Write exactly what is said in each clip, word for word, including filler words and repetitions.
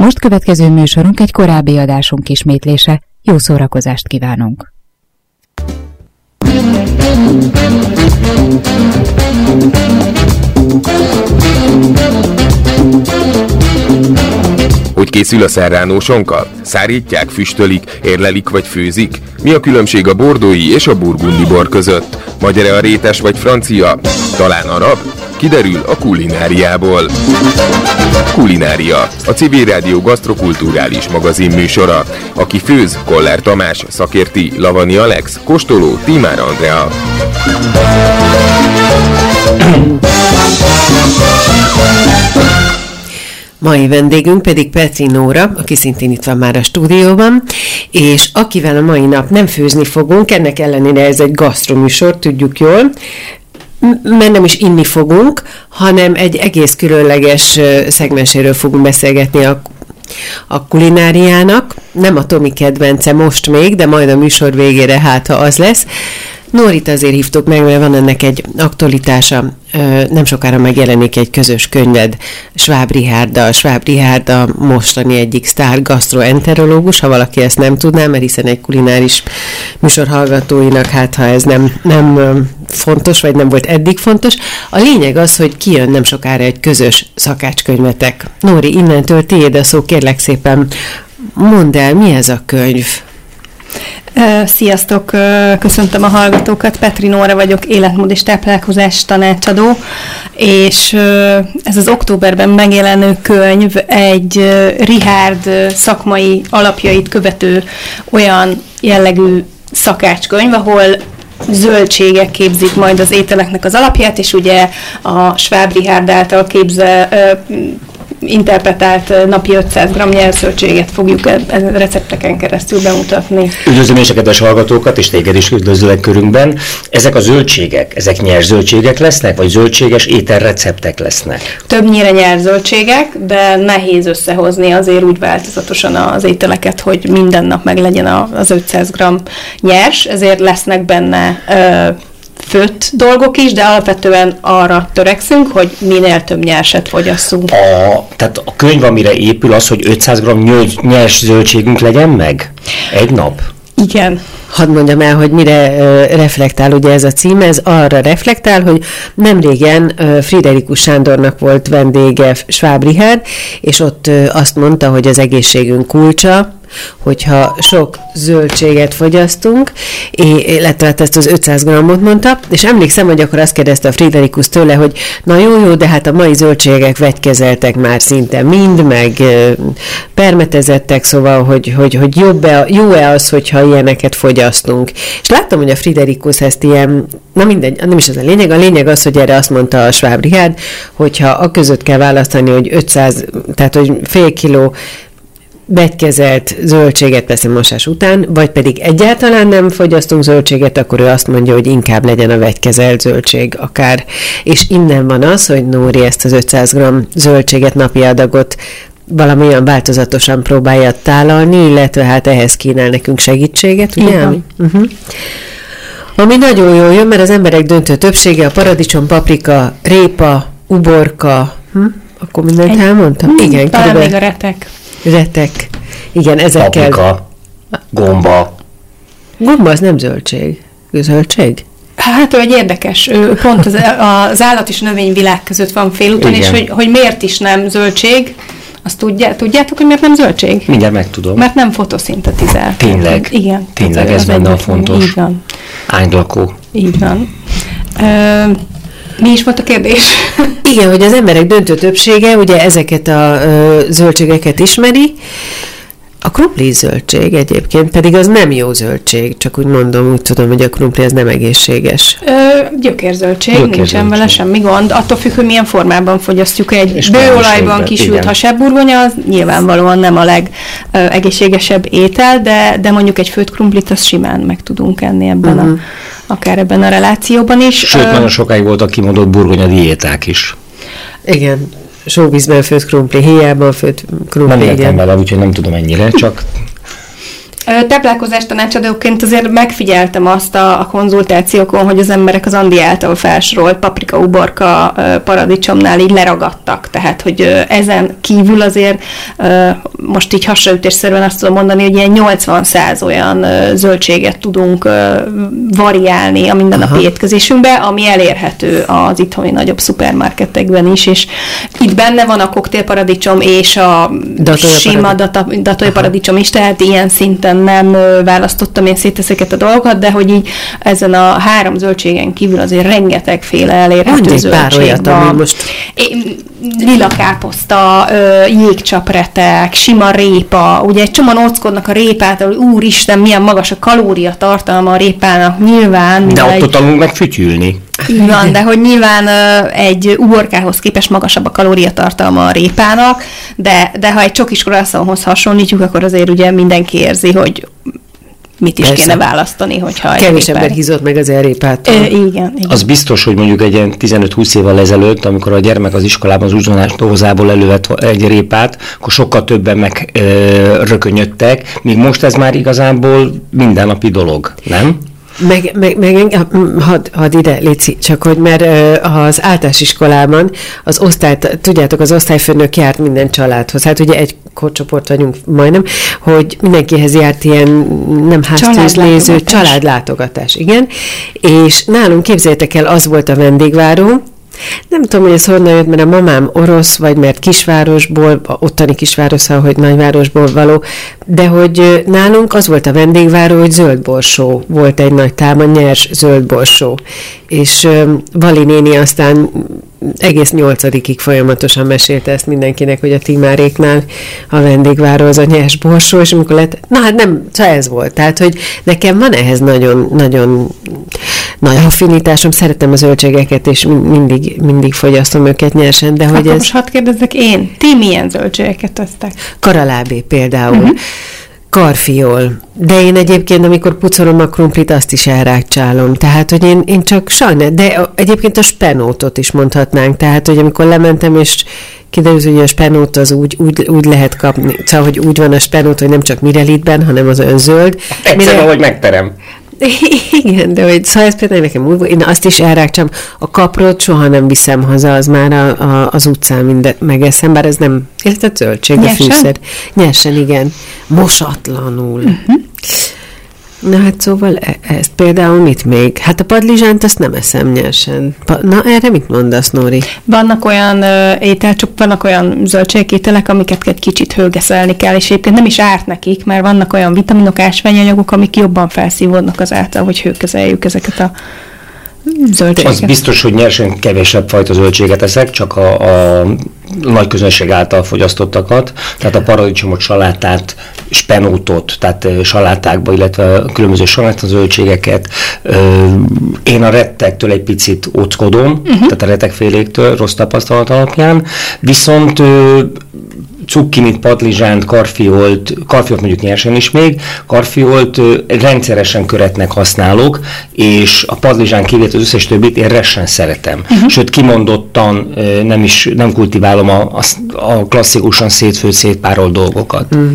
Most következő műsorunk egy korábbi adásunk ismétlése. Jó szórakozást kívánunk! Hogy készül a serrano sonka? Szárítják, füstölik, érlelik vagy főzik? Mi a különbség a bordói és a burgundi bor között? Magyar-e a rétes vagy francia? Talán arab? Kiderül a kulináriából. Kulinária, a Civil Rádió gasztrokulturális magazin műsora. Aki főz, Koller Tamás, szakérti, Lavani Alex, kóstoló, Tímár Andrea. Mai vendégünk pedig Petri Nóra, aki szintén itt van már a stúdióban, és akivel a mai nap nem főzni fogunk, ennek ellenére ez egy gasztroműsor, tudjuk jól, mert nem is inni fogunk, hanem egy egész különleges szegmenséről fogunk beszélgetni a, a kulináriának. Nem a Tomi kedvence most még, de majd a műsor végére hát, ha az lesz. Nórit azért hívtuk meg, mert van ennek egy aktualitása. Nem sokára megjelenik egy közös könyved Schwab Richárddal. Schwab Richárd a mostani egyik sztár gastroenterológus, ha valaki ezt nem tudná, mert hiszen egy kulináris műsor hallgatóinak, hát ha ez nem, nem fontos, vagy nem volt eddig fontos. A lényeg az, hogy kijön nem sokára egy közös szakácskönyvetek. Nóri, innentől tiéd a szó, kérlek szépen, mondd el, mi ez a könyv? Sziasztok! Köszöntöm a hallgatókat. Petri Nóra vagyok, életmód és táplálkozás tanácsadó, és ez az októberben megjelenő könyv egy Richárd szakmai alapjait követő olyan jellegű szakácskönyv, ahol zöldségek képzik majd az ételeknek az alapját, és ugye a Schwab Richárd által képzel, interpretált napi ötszáz gramm nyerszöldséget fogjuk e, e, recepteken keresztül bemutatni. Üdvözlöm és a kedves hallgatókat, és téged is üdvözlök körünkben. Ezek a zöldségek, ezek nyers zöldségek lesznek, vagy zöldséges ételreceptek lesznek? Többnyire nyers zöldségek, de nehéz összehozni azért úgy változatosan az ételeket, hogy minden nap meg legyen az ötszáz gramm nyers, ezért lesznek benne ö, főtt dolgok is, de alapvetően arra törekszünk, hogy minél több nyerset fogyasszunk. A, tehát a könyv, amire épül az, hogy ötszáz gramm nyers zöldségünk legyen meg egy nap? Igen. Hadd mondjam el, hogy mire uh, reflektál ugye ez a cím, ez arra reflektál, hogy nemrégen uh, Friderikus Sándornak volt vendége Schwab Richárd, és ott uh, azt mondta, hogy az egészségünk kulcsa, hogyha sok zöldséget fogyasztunk, illetve ezt az ötszáz grammot mondta, és emlékszem, hogy akkor azt kérdezte a Friderikus tőle, hogy na jó, jó, de hát a mai zöldségek vegykezeltek már szinte mind, meg permetezettek, szóval, hogy, hogy, hogy jobb-e, jó-e az, hogyha ilyeneket fogyasztunk. És láttam, hogy a Friderikus ezt ilyen, na mindegy, nem is ez a lényeg, a lényeg az, hogy erre azt mondta a Schwab Richárd, hogyha a között kell választani, hogy ötszáz, tehát hogy fél kiló vegykezelt zöldséget persze mosás után, vagy pedig egyáltalán nem fogyasztunk zöldséget, akkor ő azt mondja, hogy inkább legyen a vegykezelt zöldség akár. És innen van az, hogy Nóri ezt az ötszáz gramm zöldséget, napi adagot valami olyan változatosan próbálja tálalni, illetve hát ehhez kínál nekünk segítséget, ugye? Uh-huh. Ami nagyon jól jön, mert az emberek döntő többsége a paradicsom, paprika, répa, uborka, hm? Akkor mindent Egy... elmondtam? Hmm, igen, talán körülbelül... még a retek. Retek. Igen, ezekkel... Paprika, gomba. Gomba az nem zöldség. Zöldség? Hát ő egy érdekes. Ő pont az, az állat és növényvilág között van félúton, és hogy, hogy miért is nem zöldség, azt tudjá, tudjátok, hogy miért nem zöldség? Mindjárt megtudom. Mert nem fotoszintetizál. Tényleg? Igen. Tényleg, ez benne a fontos. Így van. Ánylakó. Így van. Ö, mi is volt a kérdés? Igen, hogy az emberek döntő többsége ugye ezeket a ö, zöldségeket ismeri. A krumpli zöldség egyébként, pedig az nem jó zöldség, csak úgy mondom, úgy tudom, hogy a krumpli az nem egészséges. Ö, gyökérzöldség, nincsen vele semmi gond. Attól függ, hogy milyen formában fogyasztjuk. Egy bőolajban kisült hasábburgonya, az nyilvánvalóan nem a legegészségesebb étel, de, de mondjuk egy főtt krumplit, azt simán meg tudunk enni ebben uh-huh. a, akár ebben a relációban is. Sőt, Ö, nagyon sokáig voltak kimondott burgonya diéták is. Igen. Sóvízben főtt krumpli, héjában főtt krumpli. Nem értem vele, úgyhogy nem tudom ennyire, csak... Táplálkozás tanácsadóként azért megfigyeltem azt a, a konzultációkon, hogy az emberek az Andi által felsorolt paprika, uborka, paradicsomnál így leragadtak. Tehát, hogy ezen kívül azért most így hasraütésszerűen azt tudom mondani, hogy ilyen nyolcvan száz olyan zöldséget tudunk variálni a mindennapi étkezésünkbe, ami elérhető az itthoni nagyobb szupermarketekben is, és itt benne van a koktélparadicsom és a sima datója paradicsom is, tehát ilyen szinten nem választottam én szét ezeket a dolgokat, de hogy így ezen a három zöldségen kívül azért rengetegféle elérhető zöldség van. Most... Lila káposzta, jégcsapretek, sima répa, ugye egy csomóan óckodnak a répától, hogy úristen, milyen magas a kalóriatartalma a répának, nyilván. De ott egy... tanulunk meg fütyülni. Így van, de hogy nyilván egy uborkához képest magasabb a kalóriatartalma a répának, de, de ha egy csokis croissanthoz hasonlítjuk, akkor azért ugye mindenki érzi, hogy mit is Persze. kéne választani, hogyha kevés ember hízott meg az elrépától. E, igen, igen. Az biztos, hogy mondjuk egy ilyen tizenöt-húsz évvel ezelőtt, amikor a gyermek az iskolában az uzsonás dobozából elővett egy répát, akkor sokkal többen meg ö, rökönyödtek, míg most ez már igazából mindennapi dolog, nem? Meg, meg, meg hadd had ide, Léci, csak hogy mert az általános iskolában az osztály, tudjátok, az osztályfőnök járt minden családhoz. Hát ugye egy korcsoport vagyunk majdnem, hogy mindenkihez járt ilyen nem háztűznéző, családlátogatás, igen. És nálunk, képzeljétek el, az volt a vendégváró. Nem tudom, hogy ez honnan jött, mert a mamám orosz, vagy mert kisvárosból, ottani kisváros, hogy nagyvárosból való, de hogy nálunk az volt a vendégváró, hogy zöldborsó volt egy nagy tálma, nyers zöldborsó. És Vali néni aztán egész nyolcadikig folyamatosan mesélte ezt mindenkinek, hogy a Timáréknál a vendégváró az a nyers borsó, és amikor lett, na hát nem, csak ez volt. Tehát, hogy nekem van ehhez nagyon, nagyon nagy affinitásom, szeretem a zöldségeket, és mindig, mindig fogyasztom őket nyersen, de hogy Akkor ez... most hadd kérdezzek én, ti milyen zöldségeket tesztek? Karalábé például. Uh-huh. Karfiol. De én egyébként, amikor pucolom a krumplit, azt is elrákcsálom. Tehát, hogy én, én csak sajnálom. De egyébként a spenótot is mondhatnánk. Tehát, hogy amikor lementem, és kiderült, hogy a spenót az úgy, úgy, úgy lehet kapni. Szóval, hogy úgy van a spenót, hogy nem csak mirelitben, hanem az olyan zöld. Egyszerűen, Mire... hogy megterem. Igen, de hogy szóval ez például nekem úgy, én azt is elrákcsam, a kaprot soha nem viszem haza, az már a, a, az utcán mindet megeszem, bár ez nem, ez a zöldség, a fűszer. Nyersen, igen. Mosatlanul. Uh-huh. Na hát szóval ezt például mit még? Hát a padlizsánt azt nem eszem nyersen. Na erre mit mondasz, Nóri? Vannak olyan uh, ételcsop, vannak olyan zöldségételek, amiket egy kicsit hőgeszelni kell, és egyébként nem is árt nekik, mert vannak olyan vitaminok, ásványanyagok, amik jobban felszívódnak azáltal, hogy hőkezeljük ezeket a zöldséget. Az biztos, hogy nyersen kevesebb fajta zöldséget eszek, csak a, a nagy közönség által fogyasztottakat, tehát a paradicsomot, salátát, spenótot, tehát salátákba, illetve különböző salátazöldségeket. Én a rettektől egy picit óckodom, uh-huh. tehát a rettegféléktől rossz tapasztalat alapján, viszont cukkinit, padlizsánt, karfiolt, karfiolt mondjuk nyersen is még, karfiolt rendszeresen köretnek használok, és a padlizsán kívül az összes többit én ressen szeretem. Uh-huh. Sőt, kimondottan nem is, nem kultiválom a, a, a klasszikusan szétfőtt, szétpárolt dolgokat. Uh-huh.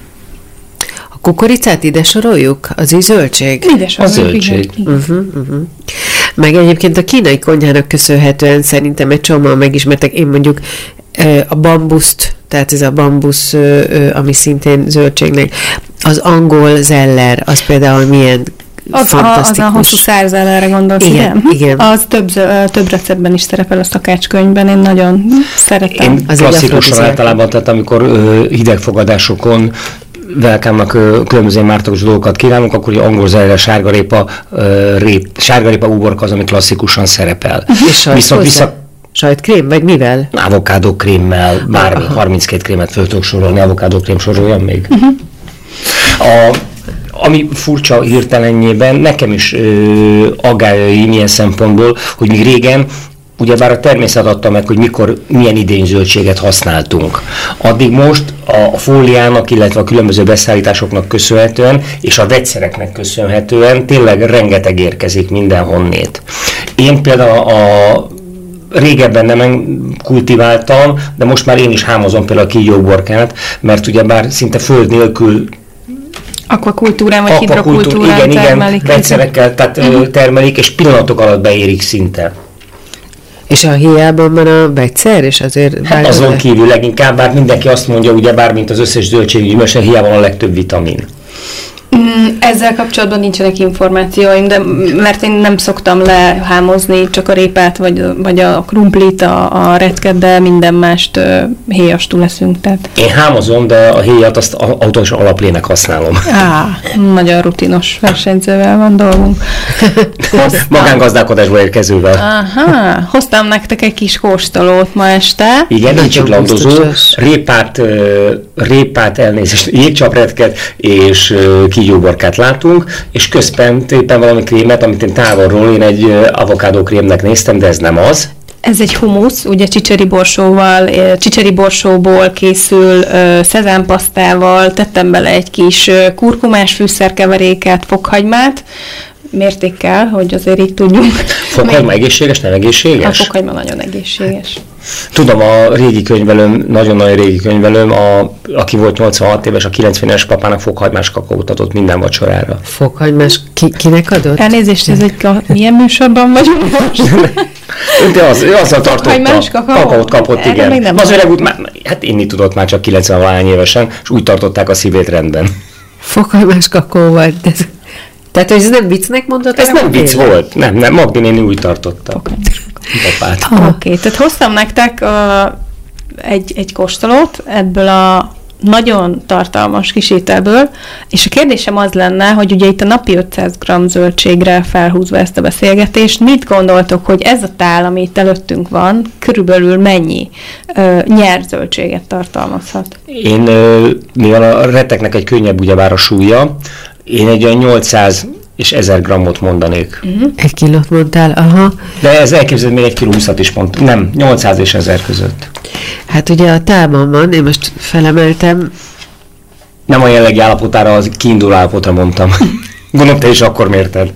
A kukoricát ide soroljuk? Az is zöldség? Ide soroljuk, a zöldség. Uh-huh, uh-huh. Meg egyébként a kínai konyhának köszönhetően szerintem egy csomóan megismertek, én mondjuk a bambuszt, tehát ez a bambusz, ami szintén zöldségnek, az angol zeller, az például milyen az fantasztikus. A, az a hosszú szárzellerre gondolsz, igen? Igen. Az több, több receptben is szerepel a szakácskönyvben, én nagyon szeretem. Én klasszikusan általában, tehát amikor uh, hidegfogadásokon velkámnak különböző mártogos dolgokat kívánunk, akkor hogy angol zeller, sárgarépa, uh, rép, sárgarépa uborka az, ami klasszikusan szerepel. És viszont vissza sajtkrém, vagy mivel? Avokádokrémmel, bármi, aha. harminckét krémet föl tudok sorolni, avokádókrém soroljam még. Uh-huh. A, ami furcsa hirtelenjében, nekem is ö, agályaim ilyen szempontból, hogy még régen, ugyebár a természet adta meg, hogy mikor, milyen idényzöldséget használtunk. Addig most a fóliának, illetve a különböző beszállításoknak köszönhetően, és a vegyszereknek köszönhetően tényleg rengeteg érkezik mindenhonnét. Én például a régebben nem kultiváltam, de most már én is hámozom például a kígyóborkát, mert ugyebár szinte föld nélkül Akvakultúrán vagy hidrokultúrán igen, termelik. Igen, vegyszerekkel tehát, uh-huh. termelik, és pillanatok alatt beérik szinte. És a héjában van a vegyszer, és azért... Hát azon kívül leginkább, bár mindenki azt mondja, ugye bár mint az összes zöldséggyümölcs, a héjában a legtöbb vitamin. Ezzel kapcsolatban nincsenek információim, de mert én nem szoktam lehámozni csak a répát, vagy, vagy a krumplit, a, a retket, de minden mást héjastú leszünk. Tehát. Én hámozom, de a héjat azt autós alaplének használom. Á, nagyon rutinos versenyzővel van dolgunk. Magángazdálkodásból érkezővel. Aha, hoztam nektek egy kis kóstolót ma este. Igen, nincs landozó, répát, répát elnézést, jégcsapretket és kígyóborkát látunk, és közben éppen valami krémet, amit én távolról én egy avokádó krémnek néztem, de ez nem az. Ez egy humusz, ugye csicseri borsóval, csicseri borsóból készül, szezámpasztával, tettem bele egy kis kurkumás fűszerkeveréket, fokhagymát, mértékkel, hogy azért így tudjunk. Fokhagyma egészséges, nem egészséges? A fokhagyma nagyon egészséges. Tudom, a régi könyvelőm, nagyon-nagyon régi könyvelőm, a, aki volt nyolcvanhat éves, a kilencvenes papának fokhagymás kakaót adott minden vacsorára. Fokhagymás ki, kinek adott? Elnézést, ez egy ka- milyen műsorban vagyunk most? De az, ő azzal tartotta. Kakaó? Kakaót kapott, Erre igen. Az öreg út, hát inni tudott már csak kilencven évesen, és úgy tartották a szívét rendben. Fokhagymás kakaóval, de... Tehát, hogy ez nem viccnek mondott? Ez nem vicc tényleg volt. Nem, nem, Magdi néni úgy tartotta. Papát. Oké, okay, tehát hoztam nektek uh, egy, egy kóstolót ebből a nagyon tartalmas kis ételből, és a kérdésem az lenne, hogy ugye itt a napi ötszáz gramm zöldségre felhúzva ezt a beszélgetést, mit gondoltok, hogy ez a tál, ami itt előttünk van, körülbelül mennyi uh, nyert zöldséget tartalmazhat? Én, uh, mivel a reteknek egy könnyebb ugyebár a súlya, én egy olyan nyolcszáz és ezer grammot mondanék. Uh-huh. Egy kilót mondtál, aha. De ez elképzeled, még egy kiló húszat is mond. Nem, nyolcszáz és ezer között. Hát ugye a tálban van, én most felemeltem. Nem a jellegi állapotára, az kiinduló állapotra mondtam. Gondolom, te is akkor mérted.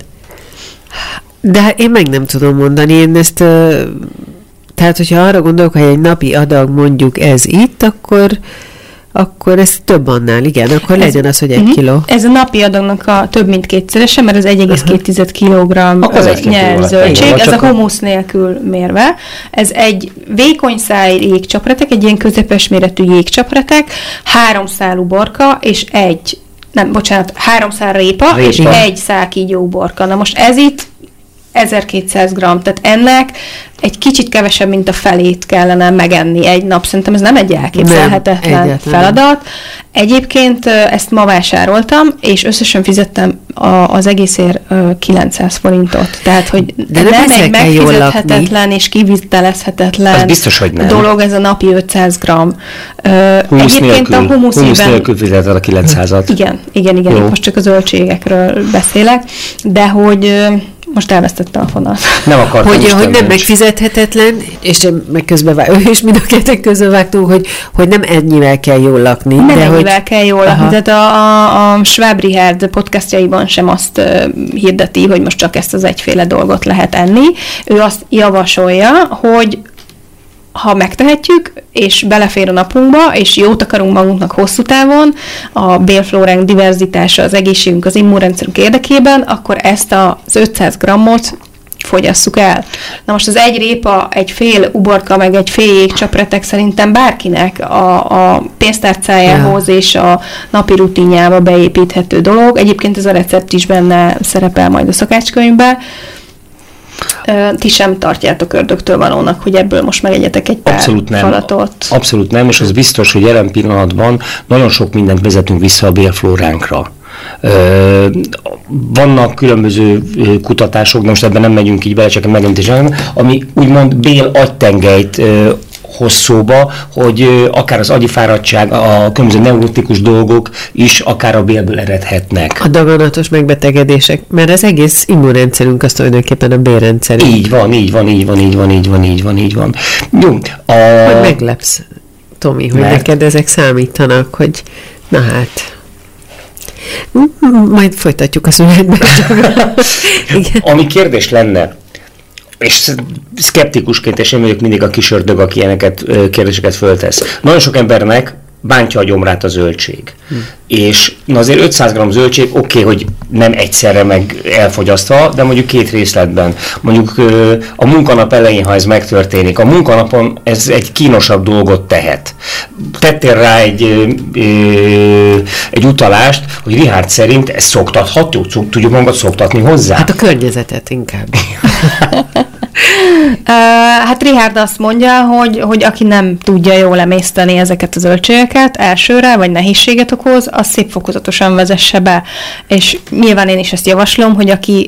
De hát én meg nem tudom mondani, én ezt... Uh, tehát, hogyha arra gondolok, hogy egy napi adag mondjuk ez itt, akkor... akkor ez több annál, igen, akkor ez, legyen az, hogy egy uh-huh. kiló. Ez a napi adagnak a több mint kétszerese, mert az egy egész két kilogramm nyert zöldség, ez a humusz nélkül mérve. Ez egy vékony száj jégcsapretek, egy ilyen közepes méretű jégcsapretek, három szálú borka, és egy, nem, bocsánat, három szál répa, répa, és egy szál kígyóborka. Na most ez itt ezerkétszáz gramm, tehát ennek egy kicsit kevesebb, mint a felét kellene megenni egy nap. Szerintem ez nem egy elképzelhetetlen nem, feladat. Egyébként ezt ma vásároltam, és összesen fizettem a, az egészért kilencszáz forintot. Tehát, hogy de nem, nem egy megfizethetetlen és kivitelezhetetlen biztos, hogy nem. dolog ez a napi ötszáz gramm. Humusz Egyébként nélkül, a humusz humusz nélkül fizeted a kilencszázat. Igen, igen, igen. Most csak a zöldségekről beszélek, de hogy most elvesztette a fonat. Nem akartam. Hogy, hogy nem megfizethetetlen, és meg közben vág, és mind a kettők közben vágtunk, hogy, hogy nem ennyivel kell jól lakni. Nem de ennyivel hogy... kell jól lakni. Tehát a, a, a Schwab Richard podcastjaiban sem azt uh, hirdeti, hogy most csak ezt az egyféle dolgot lehet enni. Ő azt javasolja, hogy ha megtehetjük, és belefér a napunkba, és jót akarunk magunknak hosszú távon, a bélflóránk diverzitása, az egészségünk, az immunrendszerünk érdekében, akkor ezt az ötszáz grammot fogyasszuk el. Na most az egy répa, egy fél uborka, meg egy fél jégcsapretek szerintem bárkinek a, a pénztárcájához ja. és a napi rutinjába beépíthető dolog. Egyébként ez a recept is benne szerepel majd a szakácskönyvben. Ti sem tartjátok ördögtől valónak, hogy ebből most megegyetek egy pár Abszolút nem. falatot. Abszolút nem, és az biztos, hogy jelen pillanatban nagyon sok mindent vezetünk vissza a bélflóránkra. Vannak különböző kutatások, de most ebben nem megyünk így bele, csak megemlítésem, ami úgymond bél agytengelyt hoz szóba, hogy akár az agyi fáradtság, a különböző neurotikus dolgok is akár a bélből eredhetnek. A daganatos megbetegedések, mert az egész immunrendszerünk az tulajdonképpen a bélrendszer. Így van, így van, így van, így van, így van, így van, így van. Jó. A... Hogy meglepsz, Tomi, hogy mert... neked ezek számítanak, hogy na hát... Majd folytatjuk a szünetben. Ami kérdés lenne, és szkeptikusként, és én vagyok mindig a kis ördög, aki ilyeneket, kérdéseket föltesz. Nagyon sok embernek bántja a gyomrát a zöldség. Hm. És na azért ötszáz gramm zöldség oké, okay, hogy nem egyszerre meg elfogyasztva, de mondjuk két részletben. Mondjuk a munkanap elején, ha ez megtörténik, a munkanapon ez egy kínosabb dolgot tehet. Tettél rá egy, egy utalást, hogy Richard szerint ezt szoktathatjuk, tudjuk magunkat szoktatni hozzá? Hát a környezetet inkább. Uh, hát Richard azt mondja, hogy, hogy aki nem tudja jól emészteni ezeket a zöldségeket elsőre, vagy nehézséget okoz, az szép fokozatosan vezesse be. És nyilván én is ezt javaslom, hogy aki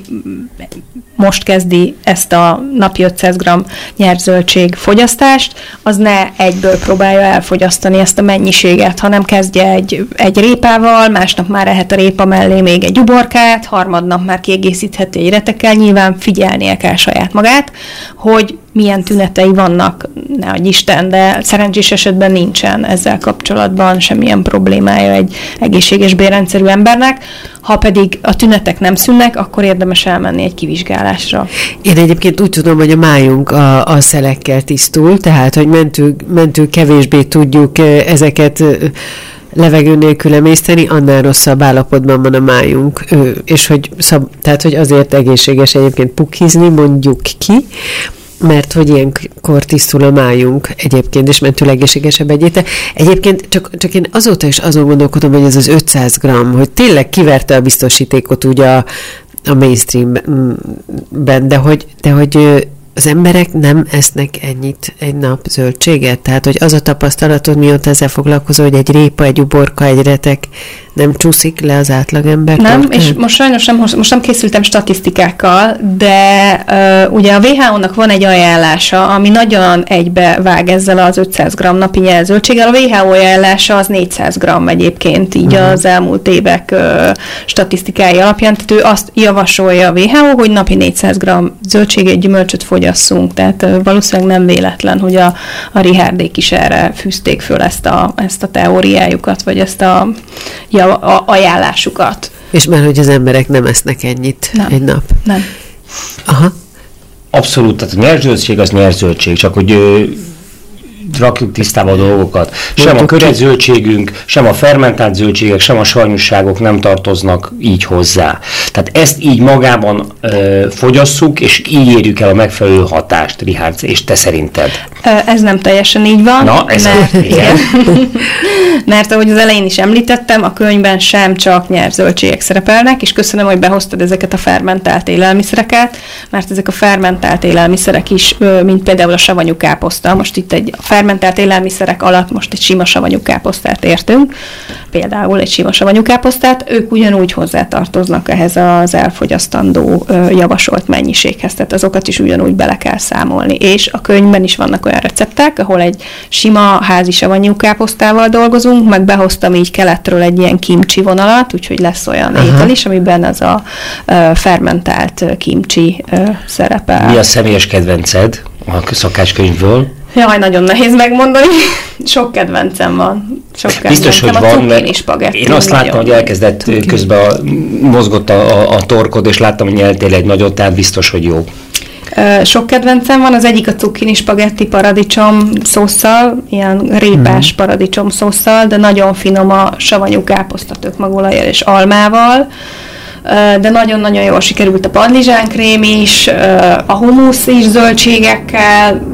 most kezdi ezt a napi ötszáz gramm nyert zöldség fogyasztást, az ne egyből próbálja elfogyasztani ezt a mennyiséget, hanem kezdje egy, egy répával, másnap már ehet a répa mellé még egy uborkát, harmadnap már kiegészítheti egy retekkel, nyilván figyelnie kell saját magát, hogy milyen tünetei vannak, ne adj Isten, de szerencsés esetben nincsen ezzel kapcsolatban semmilyen problémája egy egészséges bérrendszerű embernek. Ha pedig a tünetek nem szűnnek, akkor érdemes elmenni egy kivizsgálásra. Én egyébként úgy tudom, hogy a májunk a, a szelekkel tisztul, tehát, hogy mentő, mentő kevésbé tudjuk ezeket levegő nélkül emészteni, annál rosszabb állapotban van a májunk. És hogy, szab, tehát, hogy azért egészséges egyébként pukkizni, mondjuk ki, mert hogy ilyenkor tisztul a májunk egyébként, és mentőleg egészségesebb egyéte. Egyébként csak, csak én azóta is azon gondolkodom, hogy ez az ötszáz gramm, hogy tényleg kiverte a biztosítékot úgy a, a mainstreamben, de hogy, de hogy az emberek nem esznek ennyit egy nap zöldséget? Tehát, hogy az a tapasztalatod, mióta ezzel foglalkozol, hogy egy répa, egy uborka, egy retek nem csúszik le az átlagember? Nem, tortán? És most sajnos nem, most nem készültem statisztikákkal, de uh, ugye a vé há ó-nak van egy ajánlása, ami nagyon egybe vág ezzel az ötszáz gramm napi nyert zöldséggel. A vé há ó ajánlása az négyszáz gramm egyébként, így uh-huh. az elmúlt évek uh, statisztikái alapján. Tehát ő azt javasolja a vé há ó, hogy napi négyszáz gramm zöldséget, gyümölcsöt fogyasszunk. Tehát uh, valószínűleg nem véletlen, hogy a, a Richardék is erre fűzték föl ezt a, ezt a teóriájukat, vagy ezt a ja, a ajánlásukat. És már, hogy az emberek nem esznek ennyit nem. egy nap. Nem. Aha. Abszolút, tehát a nyerzöldség az nyerzöldség, csak hogy ö, rakjuk tisztába a dolgokat. Sem a köret zöldségünk, sem a fermentált zöldségek, sem a savanyúságok nem tartoznak így hozzá. Tehát ezt így magában ö, fogyasszuk, és így érjük el a megfelelő hatást, Richard, és te szerinted? Ez nem teljesen így van. Na, ez mert, a, igen. mert ahogy az elején is említettem, a könyvben sem csak nyert zöldségek szerepelnek, és köszönöm, hogy behoztad ezeket a fermentált élelmiszereket, mert ezek a fermentált élelmiszerek is, mint például a savanyú káposzta, most itt egy fermentált élelmiszerek alatt most egy sima savanyú káposztát értünk, például egy sima savanyú káposztát, ők ugyanúgy hozzátartoznak ehhez az elfogyasztandó javasolt mennyiséghez, tehát azokat is ugyanúgy bele kell számolni, és a könyvben is vannak olyan receptek, ahol egy sima házi savanyú káposztával dolgozunk, meg behoztam így keletről egy ilyen kimcsi vonalat, úgyhogy lesz olyan Aha. étel is, amiben az a uh, fermentált uh, kimcsi uh, szerepel. Mi a személyes kedvenced a szakácskönyvből? Jaj, nagyon nehéz megmondani. Sok kedvencem van. Sok kedvencem. Biztos, hogy a van, mert én azt láttam, hogy elkezdett cukin. Közben a, mozgott a, a, a torkod, és láttam, hogy nyeltél egy nagyot, tehát biztos, hogy jó. Sok kedvencem van, az egyik a cukkini spagetti paradicsom szósszal, ilyen répás hmm. paradicsom szósszal, de nagyon finom a savanyú káposzta tökmagolajjal és almával, de nagyon-nagyon jól sikerült a padlizsánkrém is, a humusz is zöldségekkel.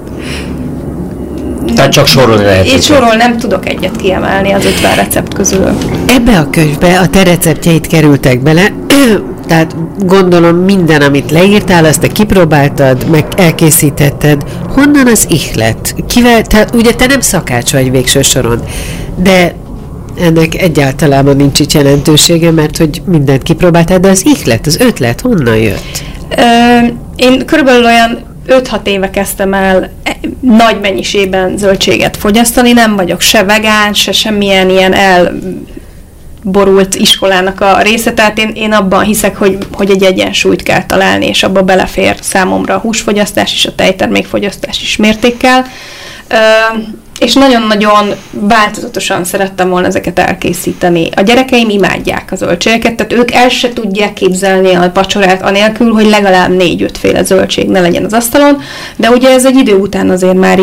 Tehát csak sorolni lehet. Én sorol nem tudok egyet kiemelni az ötven recept közül. Ebbe a könyvbe a te receptjeid kerültek bele, tehát gondolom minden, amit leírtál, azt te kipróbáltad, meg elkészítetted. Honnan az ihlet? Kivel, te, ugye te nem szakács vagy végső soron, de ennek egyáltalában nincs itt jelentősége, mert hogy mindent kipróbáltál, de az ihlet, az ötlet honnan jött? Ö, én körülbelül olyan öt-hat éve kezdtem el nagy mennyiségben zöldséget fogyasztani, nem vagyok se vegán, se semmilyen ilyen elborult iskolának a része, tehát én, én abban hiszek, hogy, hogy egy egyensúlyt kell találni, és abba belefér számomra a húsfogyasztás és a tejtermékfogyasztás is mértékkel. Ö, és nagyon-nagyon változatosan szerettem volna ezeket elkészíteni. A gyerekeim imádják a zöldségeket, tehát ők el se tudják képzelni a vacsorát anélkül, hogy legalább négy-öt féle zöldség ne legyen az asztalon, de ugye ez egy idő után azért már így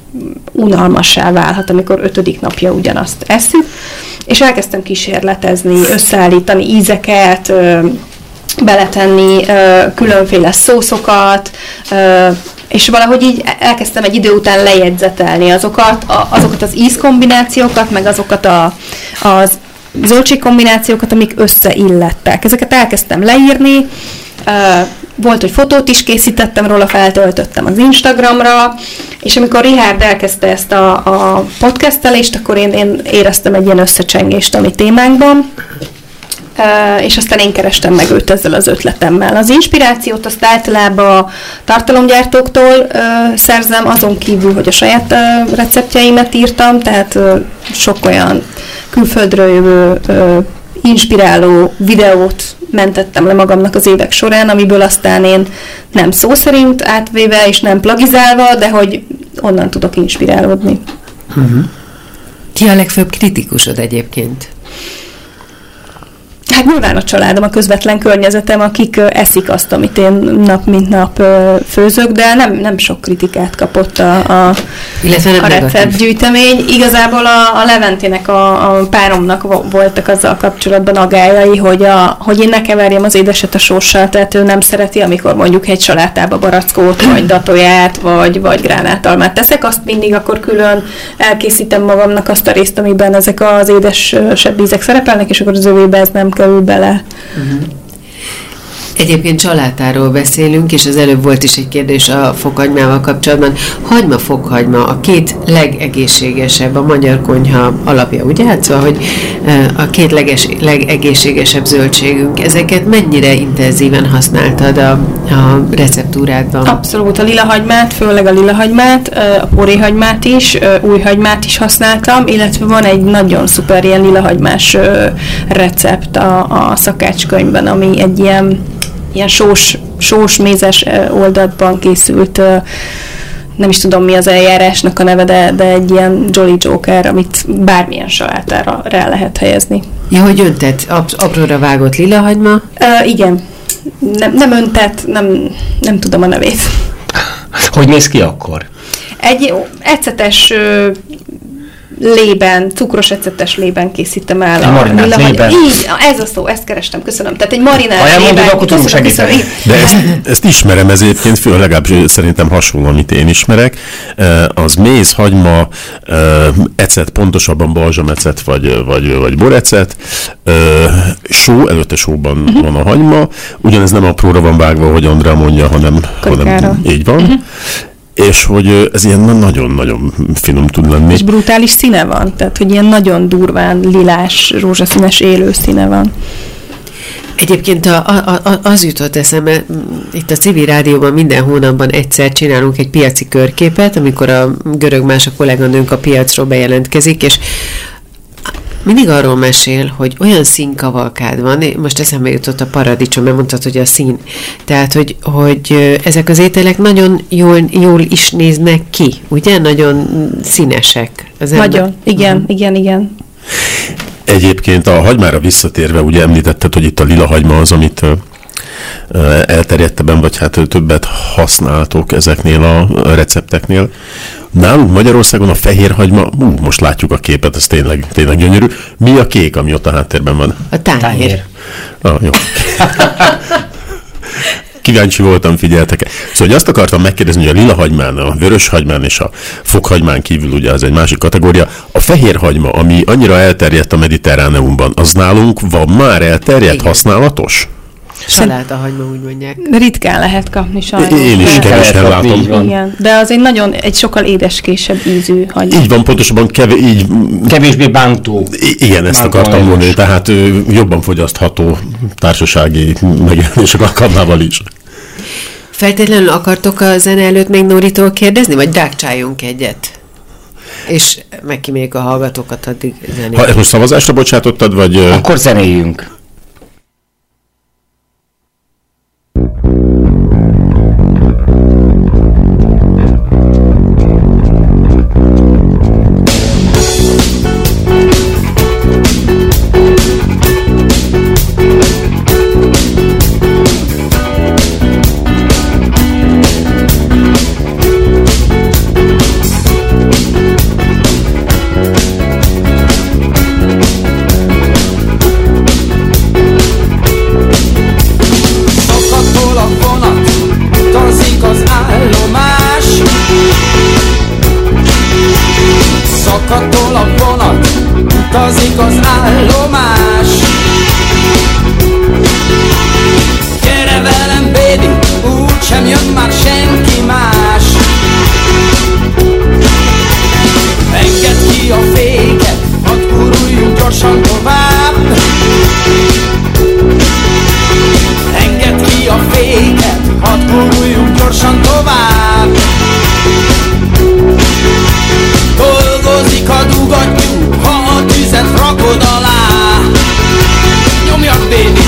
unalmassá válhat, amikor ötödik napja ugyanazt eszük, és elkezdtem kísérletezni, összeállítani ízeket, beletenni különféle szószokat, és valahogy így elkezdtem egy idő után lejegyzetelni azokat, azokat az ízkombinációkat, meg azokat a, az zöldségkombinációkat, amik összeillettek. Ezeket elkezdtem leírni, volt, hogy fotót is készítettem róla, feltöltöttem az Instagramra, és amikor Richárd elkezdte ezt a, a podcastelést, akkor én, én éreztem egy ilyen összecsengést a mi témánkban, és aztán én kerestem meg őt ezzel az ötletemmel. Az inspirációt azt általában a tartalomgyártóktól uh, szerzem, azon kívül, hogy a saját uh, receptjeimet írtam, tehát uh, sok olyan külföldről jövő uh, inspiráló videót mentettem le magamnak az évek során, amiből aztán én nem szó szerint átvéve és nem plagizálva, de hogy onnan tudok inspirálódni. Uh-huh. Ki a legfőbb kritikusod egyébként? Hát nyilván a családom, a közvetlen környezetem, akik eszik azt, amit én nap mint nap főzök, de nem, nem sok kritikát kapott a, a, a receptgyűjtemény. Igazából a, a Leventének, a, a páromnak voltak azzal kapcsolatban aggályai, hogy, a, hogy én ne keverjem az édeset a sóssal, tehát ő nem szereti, amikor mondjuk egy salátába barackót, vagy datóját, vagy, vagy gránátalmát teszek, azt mindig akkor külön elkészítem magamnak azt a részt, amiben ezek az édesebb ízek szerepelnek, és akkor az övébe ez nem kerül bele. Uh-huh. Egyébként csalátáról beszélünk, és az előbb volt is egy kérdés a fokhagymával kapcsolatban. Hagyma, fokhagyma, a két legegészségesebb, a magyar konyha alapja, ugye? Hát szóval, hogy a két leges, legegészségesebb zöldségünk. Ezeket mennyire intenzíven használtad a, a receptúrádban? Abszolút, a lilahagymát, főleg a lilahagymát, a poréhagymát is, újhagymát is használtam, illetve van egy nagyon szuper ilyen lilahagymás recept a, a szakácskönyvben, ami egy ilyen ilyen sós, sós mézes oldatban készült, nem is tudom mi az eljárásnak a neve, de, de egy ilyen Jolly Joker, amit bármilyen salátára rá lehet helyezni. Ja, hogy öntett, apróra vágott lilahagyma? Uh, igen. Nem, nem öntett, nem, nem tudom a nevét. Hogy néz ki akkor? Egy ecetes lében, cukros ecetes lében készítem el. A marinált lében? Így, ez a szó, ezt kerestem, köszönöm. Tehát egy marinált lében. Ha elmondod, akkor tudom segíteni. De ezt, ezt ismerem, ez egyébként fő, legalábbis szerintem hasonló, amit én ismerek. Az méz, hagyma, ecet, pontosabban balzsamecet, vagy, vagy, vagy borecet, só, előtte sóban uh-huh. van a hagyma, ugyanez nem apróra van vágva, hogy Andrea mondja, hanem, hanem így van. Uh-huh. És hogy ez ilyen nagyon-nagyon finom tud lenni. És brutális színe van, tehát hogy ilyen nagyon durván lilás, rózsaszínes élő színe van. Egyébként a, a, a, az jutott eszembe, itt a Civil Rádióban minden hónapban egyszer csinálunk egy piaci körképet, amikor a Görög Mása kolléganőnk a piacról bejelentkezik, és mindig arról mesél, hogy olyan színkavalkád van, most eszembe jutott a paradicsom, mert mondtad, hogy a szín. Tehát, hogy, hogy ezek az ételek nagyon jól, jól is néznek ki, ugye? Nagyon színesek. Az nagyon, ember. igen, uh-huh. igen, igen. Egyébként a hagymára visszatérve, ugye említetted, hogy itt a lilahagyma az, amit elterjedtebben, vagy hát többet használtok ezeknél a recepteknél. Nálunk Magyarországon a fehér hagyma, ú, most látjuk a képet, ez tényleg, tényleg gyönyörű. Mi a kék, ami ott a háttérben van? A táhér. Ah, jó. Kíváncsi voltam, figyeltek. Szóval hogy azt akartam megkérdezni, hogy a lilahagymán, a vöröshagymán és a fokhagymán kívül, ugye az egy másik kategória, a fehér hagyma, ami annyira elterjedt a Mediterráneumban, az nálunk van már elterjedt, igen. használatos? Salátahagyma, úgy mondják. Ritkán lehet kapni sajnos. Én is kevésen látom. Igen, de az egy nagyon, egy sokkal édeskésebb ízű hagyma. Így van, pontosabban kevés, így... kevésbé bántó. Igen, ezt bántó akartam mondani, tehát ő, jobban fogyasztható társasági megjelenések alkalmával is. Feltétlenül akartok a zene előtt még Nóritól kérdezni, vagy dágcsáljunk egyet? És megkíméljük a hallgatókat addig zenét. Ha most szavazásra bocsátottad, vagy... Akkor zenéljünk. Szakadtól a vonat, utazik az állomás. Gyere velem, baby, úgysem jön már senki más. Engedd ki a féket, hadd guruljunk gyorsan tovább. Engedd ki a féket, hadd guruljunk gyorsan tovább. Dolgozik a dugattyú, ha a tüzet rakod alá. Nyomjad, baby!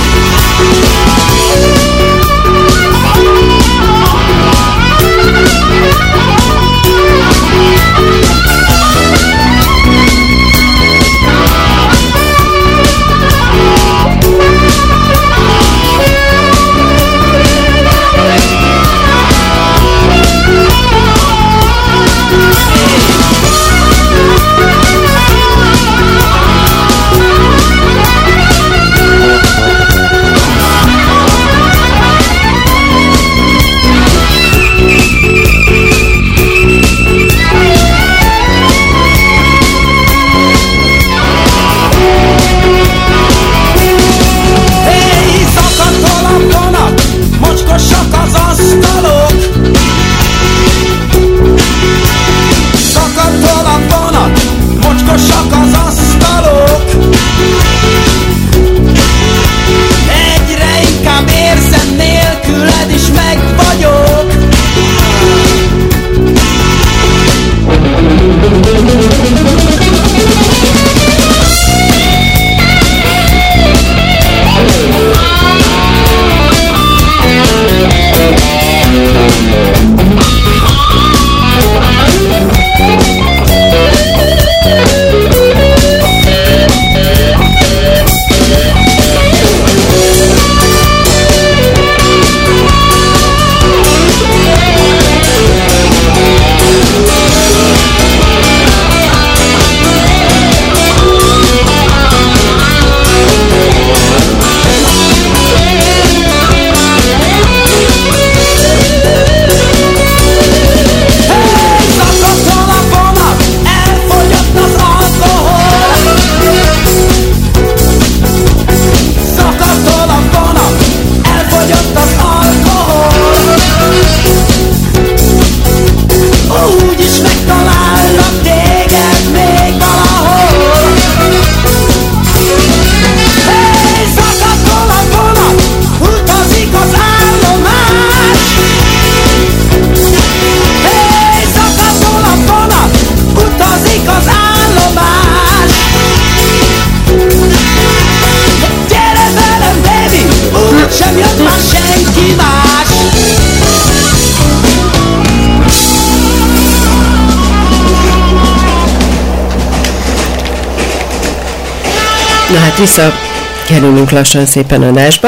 Na hát visszakerülünk lassan szépen adásba.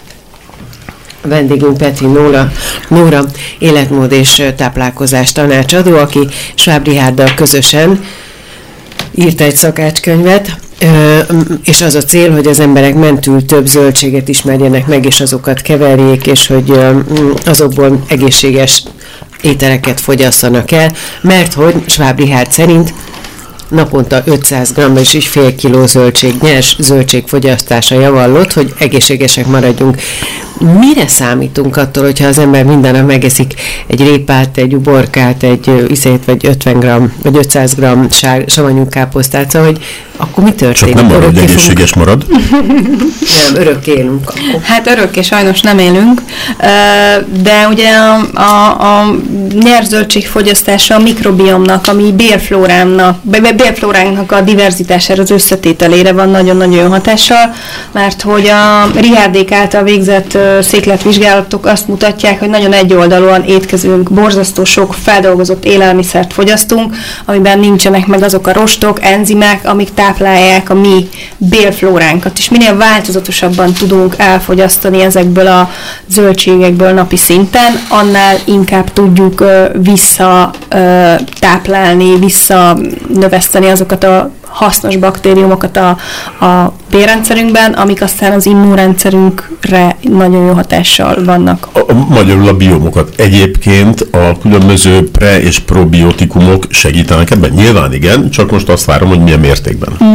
A vendégünk Petri Nóra, Nóra életmód és táplálkozás tanácsadó, aki Schwab Richárddal közösen írt egy szakácskönyvet, és az a cél, hogy az emberek mentül több zöldséget ismerjenek meg, és azokat keverjék, és hogy azokból egészséges ételeket fogyasszanak el, mert hogy Schwab Richárd szerint naponta ötszáz gramm és így fél kiló zöldség, nyers zöldség fogyasztása javallott, hogy egészségesek maradjunk. Mire számítunk attól, hogyha az ember minden nap megeszik egy répát, egy uborkát, egy iszét, vagy ötven gramm, vagy ötszáz gramm savanyú káposztát, szóval, hogy akkor mi történik? Csak nem arra, hogy egészséges fogunk? Marad. Nem, örökké élünk akkor. Hát örökké sajnos nem élünk, de ugye a, a, a nyers zöldség fogyasztása a mikrobiomnak, ami bélflórának, bélflóránknak a diverzitására, az összetételére van nagyon-nagyon hatással, mert hogy a Richárdék által végzett székletvizsgálatok azt mutatják, hogy nagyon egyoldalúan étkezünk, borzasztó sok feldolgozott élelmiszert fogyasztunk, amiben nincsenek meg azok a rostok, enzimek, amik táplálják a mi bélflóránkat, és minél változatosabban tudunk elfogyasztani ezekből a zöldségekből napi szinten, annál inkább tudjuk visszatáplálni, visszanöveszteni azokat a hasznos baktériumokat a, a bélrendszerünkben, amik aztán az immunrendszerünkre nagyon jó hatással vannak. A, a, magyarul a biomokat. Egyébként a különböző pre- és probiotikumok segítenek ebben? Nyilván igen, csak most azt várom, hogy milyen mértékben.